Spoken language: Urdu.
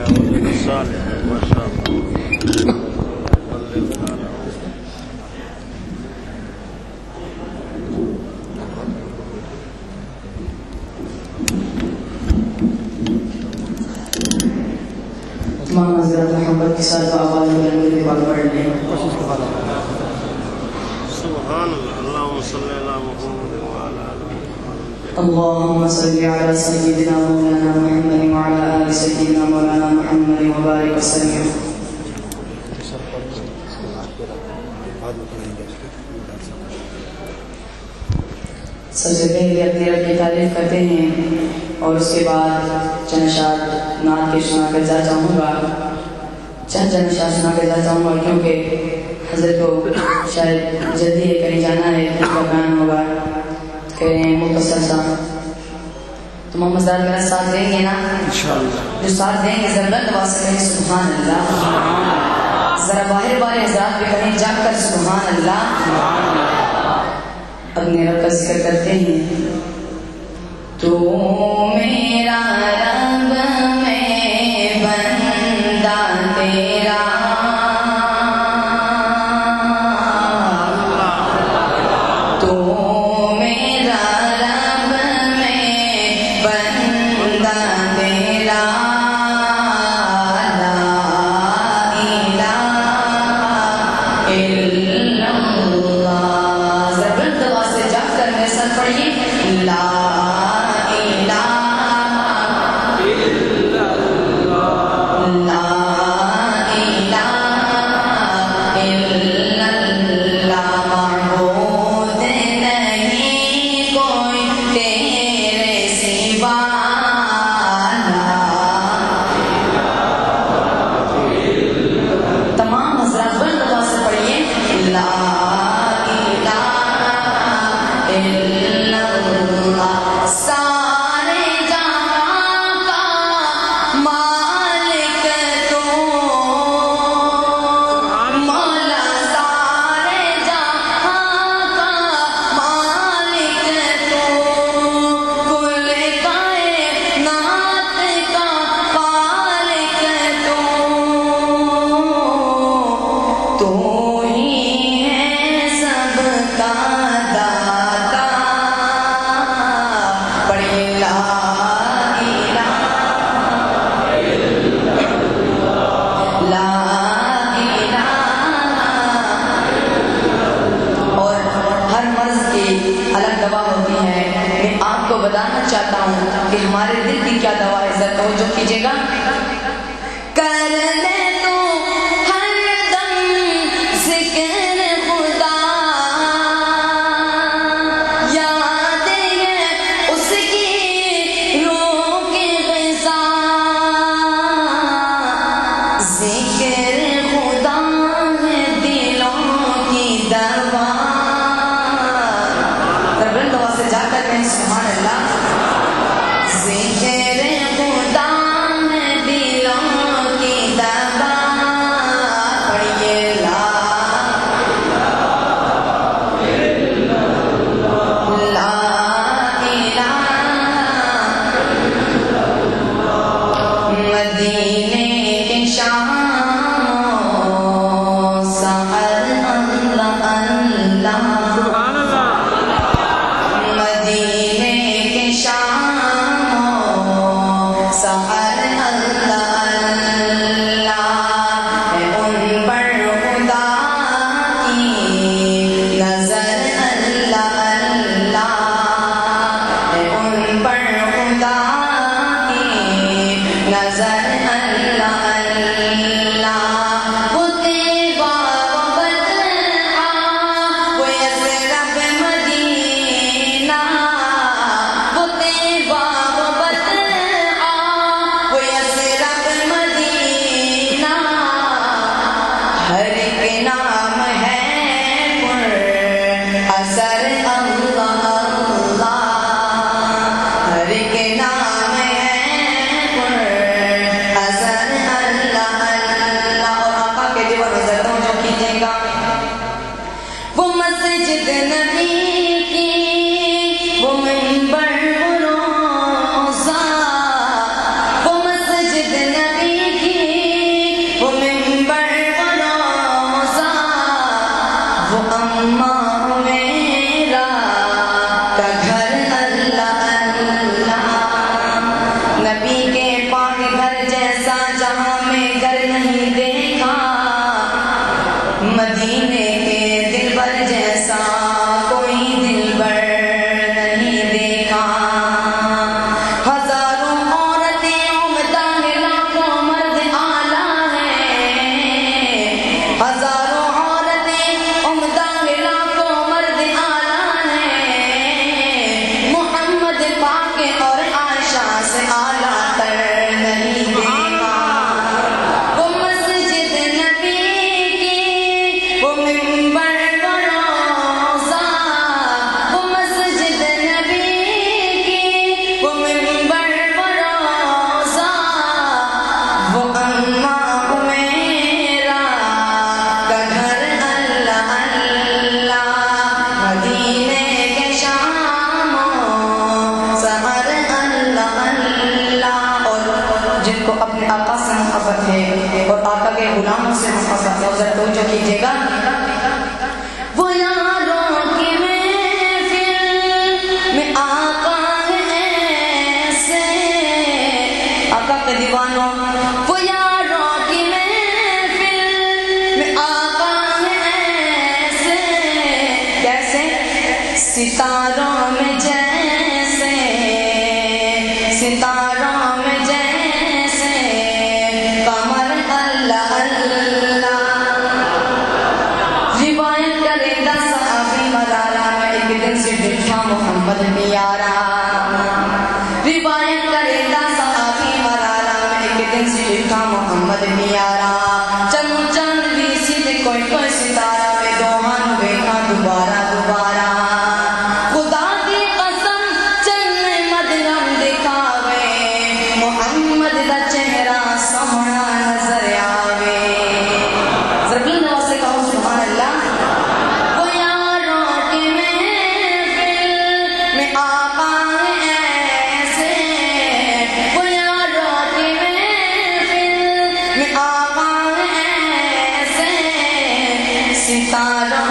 ولد صالح ما شاء الله. تمام حضرات محبت کے ساتھ آواز بلند کے بعد پڑھ لیں. سبحان اللہ. اللهم صل على محمد وعلى آل محمد. اللهم صل على سيدنا مولانا محمد وعلى آل سيدنا مولانا محمد وبارك وسلم. سب سے پہلے اپنے رب کی تعریف کرتے ہیں اور اس کے بعد چند اشعار نعت کے سنا کر جا چاہوں گا. چند اشعار سنا کر جا چاہوں گا کیونکہ حضرت کو شاید جلدی ہے کہیں جانا ہے اس کا بیان ہوگا. کہیں مختصر سا تو محمد صاحب میرا ساتھ دیں گے نا انشاءاللہ. جو ساتھ دیں گے ذرا بلند آواز سے کہیں سبحان اللہ. ذرا باہر والے حضرات بھی کہیں جا کر سبحان اللہ. اپنے رب کا ذکر کرتے ہیں. تو میرا رب میں بندہ تیرا ذکر خدا میں دلوں کی دوا جن کو اپنے آقا سے محبت ہے اور آقا کے غلاموں سے محبت ہے، ذرا توجہ کیجیے گا. وہ یاروں کی محفل میں آقا ہے ایسے، آقا کے دیوانوں، وہ یاروں کی محفل میں آقا ہے ایسے، کیسے؟ ستاروں میں جیسے، ستاروں میں جیسے قمر اللہ اللہ. روایت کرے گا صحابی ملالہ میں ایک دن سے دیکھا محمد پیارا. روایت کرے گا صحابی ملالہ میں ایک دن سے دیکھا محمد پیارا. چلو چند بھی سیدھے کوئی کوئی ستارہ میں دوہان دیکھا دوبارہ دوبارہ. خدا کی قسم چلنے مدرم دکھاوے، محمد دا چہرہ سونا نظر آوے. ضرب اللہ سے کہو سبحان اللہ. وہ یاروں کی محفل میں آقا ایسے، وہ یاروں کی محفل میں آقا ایسے، ستاروں